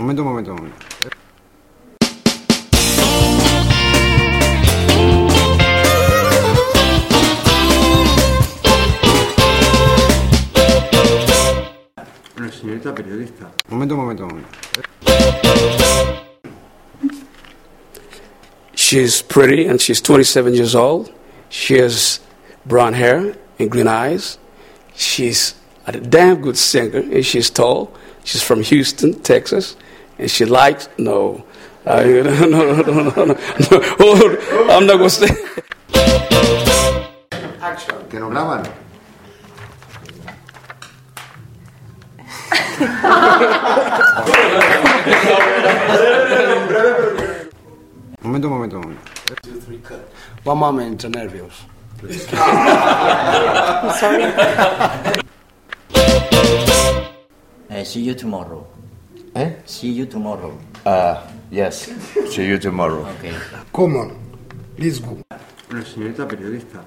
Un momento. Una señorita periodista. Un momento. She's pretty and she's 27 years old. She has brown hair and green eyes. She's a damn good singer and she's tall. She's from Houston, Texas. And she likes, no. No. Hold, I'm not going to say. Action. Que nos graban. Un momento. One moment, nervios. Sorry. See you tomorrow. See you tomorrow. Yes. See you tomorrow. Okay. Come on, let's go. Una señorita periodista.